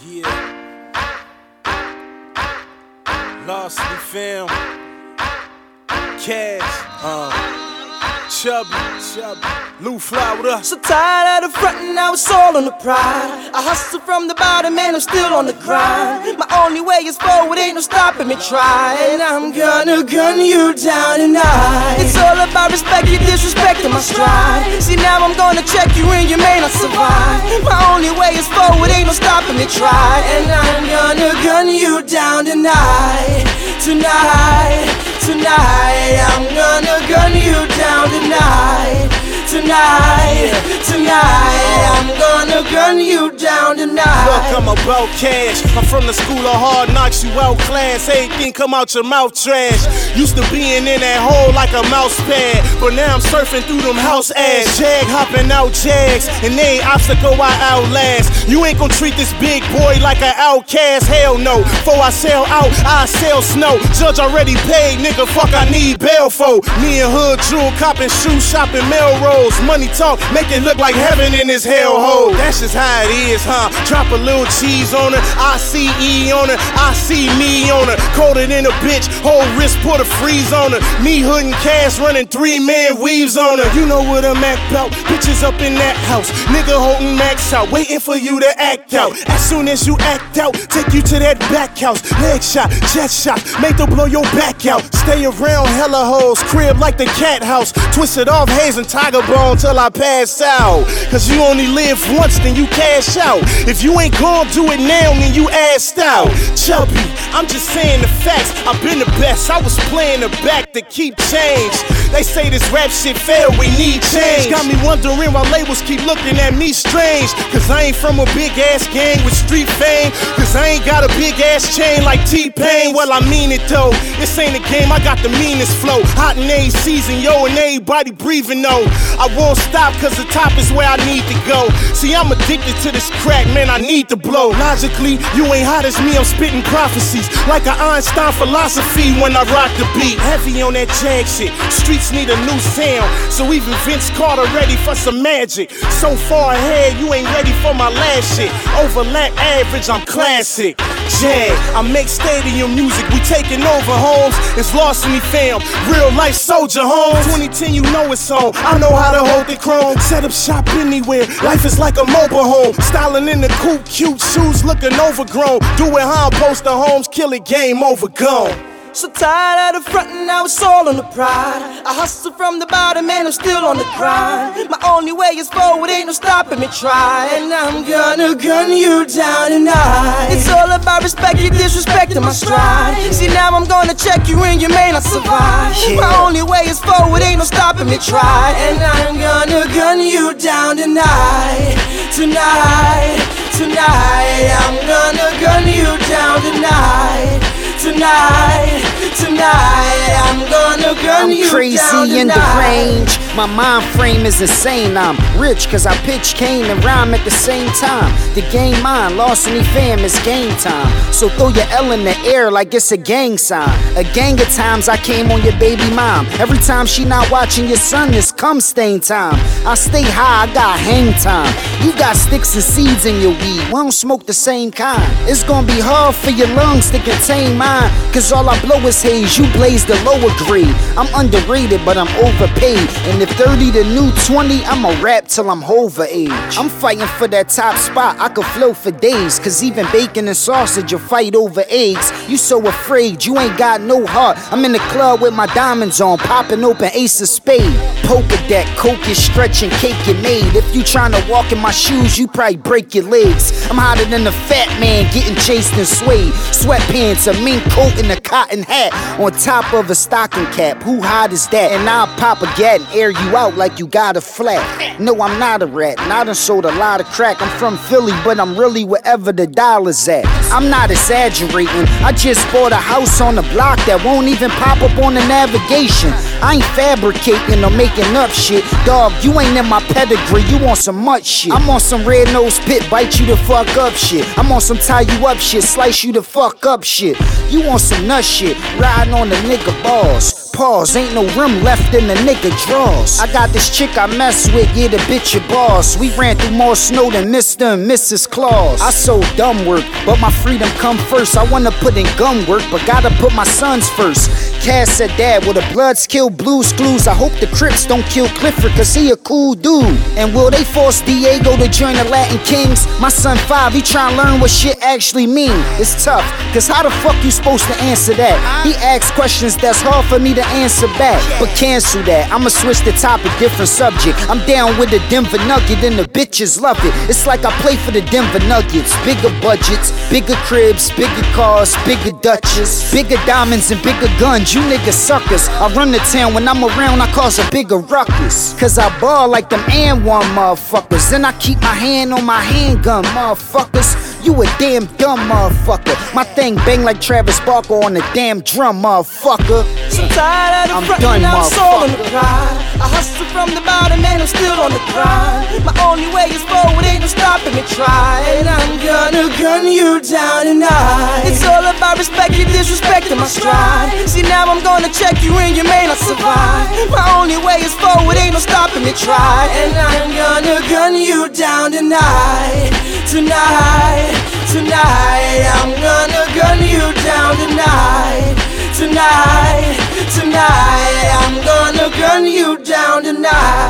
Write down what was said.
Yeah. Lost in fam. Cash. Chubby. Lou Fly, what up? So tired of the front and now it's all on the pride. I hustle from the bottom and I'm still on the grind. My only way is forward, ain't no stopping me trying. I'm gonna gun you down tonight. It's all about respect, you disrespecting my stride. See now I'm gonna check you and you may not survive. My only way is forward, ain't no stopping me trying. And I'm gonna gun you down tonight. Tonight, I'm gonna gun you down tonight. Tonight, I'm gonna gun you down tonight. Look, I'm about cash. I'm from the school of hard knocks, you outclass. Everything come out your mouth trash. Used to being in that hole like a mouse pad, but now I'm surfing through them house ass. Jag hopping out Jags, and they ain't obstacle I outlast. You ain't gon' treat this big boy like an outcast. Hell no. Before I sell out, I sell snow. Judge already paid, nigga. Fuck, I need bail for. Me and Hood Jewel copping, shoe shopping, Melrose. Money talk, make it look like heaven in this hellhole. That's just how it is, huh? Drop a little cheese on her, ICE on her, I see me on her. Colder than a bitch, whole wrist put a freeze on her. Me Hood and Cash running 3-man weaves on her. You know what I'm at about, bitches up in that house. Nigga holding max out, waiting for you to act out. As soon as you act out, take you to that back house. Leg shot, jet shot, make them blow your back out. Stay around hella hoes, crib like the cat house. Twist it off, haze and tiger bone till I pass out. Cause you only live once, then you cash out. If you ain't gon' do it now, then you assed out. Chubby, I'm just saying the facts. I've been the best, I was playing the back to keep change. They say this rap shit failed, we need change. Got me wondering why labels keep looking at me strange. Cause I ain't from a big ass gang with street fame. Cause I ain't got a big ass chain like T-Pain. Well, I mean it though, this ain't a game, I got the meanest flow. Hot in every season, yo, and everybody breathing though. I won't stop cause the top is where I need to go. See, I'm addicted to this crack, man, I need to blow. Logically, you ain't hot as me, I'm spitting prophecies like an Einstein philosophy when I rock the beat. Heavy on that jag shit, streets need a new sound. So even Vince Carter ready for some magic. So far ahead, you ain't ready for my last shit. Overlap average, I'm classic. Jag, I make stadium music, we taking over homes. It's Lost in the fam, real life soldier home. 2010, you know it's on, I know how to hold the chrome. Set up shop anywhere, life is like a mobile home. Styling in the coupe, cute shoes looking overgrown. Do it how I'm post the homes, kill it, game over, gone. So tired of the front and now it's all on the pride. I hustle from the bottom and I'm still on the grind. My only way is forward, ain't no stopping me trying. I'm gonna gun you down tonight. It's all about respect, you disrespecting my stride. See now I'm gonna check you and you may not survive. My only way is forward, ain't no stopping me trying. And I'm gonna gun you down tonight. Tonight, I'm gonna gun you down tonight. Tonight, I'm gonna gun you down tonight. I'm crazy and deranged, my mind frame is insane. I'm rich cause I pitch cane and rhyme at the same time. The game mine, Lost in the fam, it's game time. So throw your L in the air like it's a gang sign. A gang of times I came on your baby mom. Every time she not watching your son, it's cum stain time. I stay high, I got hang time. You got sticks and seeds in your weed, we don't smoke the same kind. It's gonna be hard for your lungs to contain mine. Cause all I blow is haze, you blaze the lower grade. I'm underrated, but I'm overpaid. And if 30 the new 20, I'ma rap till I'm over age. I'm fighting for that top spot, I could flow for days. Cause even bacon and sausage, you fight over eggs. You so afraid, you ain't got no heart. I'm in the club with my diamonds on, popping open ace of spade. Poker deck, coke is stretching, cake you made. If you tryna walk in my shoes, you probably break your legs. I'm hotter than a fat man, getting chased and swayed. Sweatpants, a mink coat and a cotton hat on top of a stocking cap. Who hot is that? And I'll pop a gat and air you out like you got a flat. No, I'm not a rat, and I done sold a lot of crack. I'm from Philly, but I'm really wherever the dollar's at. I'm not exaggerating, I just bought a house on the block that won't even pop up on the navigation. I ain't fabricating or making up shit. Dog, you ain't in my pedigree, you on some much shit. I'm on some red nose pit, bite you the fuck up shit. I'm on some tie you up shit, slice you the fuck up shit. You want some nut shit, riding on the nigga balls. pause. Ain't no room left in the nigga drawers. I got this chick I mess with, yeah, the bitch your boss. We ran through more snow than Mr. and Mrs. Claus. I sold dumb work, but my freedom come first. I wanna put in gun work, but gotta put my sons first. Cass said, Dad, will the Bloods kill Blues Clues? I hope the Crips don't kill Clifford, cause he a cool dude. And will they force Diego to join the Latin Kings? My son 5, he tryna learn what shit actually mean. It's tough, cause how the fuck you supposed to answer that? He asks questions that's hard for me to answer back. But cancel that, I'ma switch the topic, different subject. I'm down with the Denver Nugget and the bitches love it. It's like I play for the Denver Nuggets. Bigger budgets, bigger cribs, bigger cars, bigger Dutches, bigger diamonds and bigger guns. You niggas suckers. I run the town, when I'm around I cause a bigger ruckus. Cause I ball like them and one motherfuckers. Then I keep my hand on my handgun, motherfuckers. You a damn dumb motherfucker. My thing bang like Travis Barker on the damn drum, motherfucker. So tired of the front and I'm soul on the pride. I hustle from the bottom and I'm still on the grind. My only way is forward, ain't no stopping me try. And I'm gonna gun you down tonight. It's all about respect, you disrespecting my stride. See now I'm gonna check you and you may not survive. My only way is forward, ain't no stopping me try. And I'm gonna gun you down tonight. Tonight, tonight, I'm gonna gun you down tonight. Tonight, tonight, I'm gonna gun you down tonight.